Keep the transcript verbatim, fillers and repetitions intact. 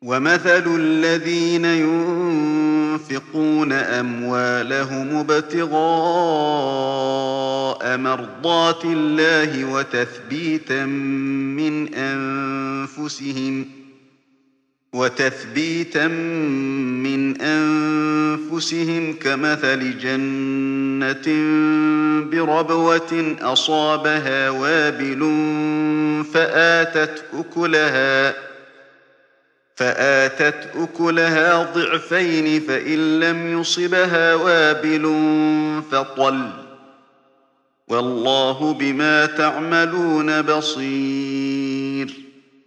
وَمَثَلُ الَّذِينَ يُنفِقُونَ أَمْوَالَهُمُ ابْتِغَاءَ مَرْضَاتِ اللَّهِ وَتَثْبِيتًا مِّنْ أَنفُسِهِمْ وَتَثْبِيتًا مِّنْ أَنفُسِهِمْ كَمَثَلِ جَنَّةٍ بِرَبْوَةٍ أَصَابَهَا وَابِلٌ فَآتَتْ أُكُلَهَا فآتت أكلها ضعفين فإن لم يصبها وابل فطل والله بما تعملون بصير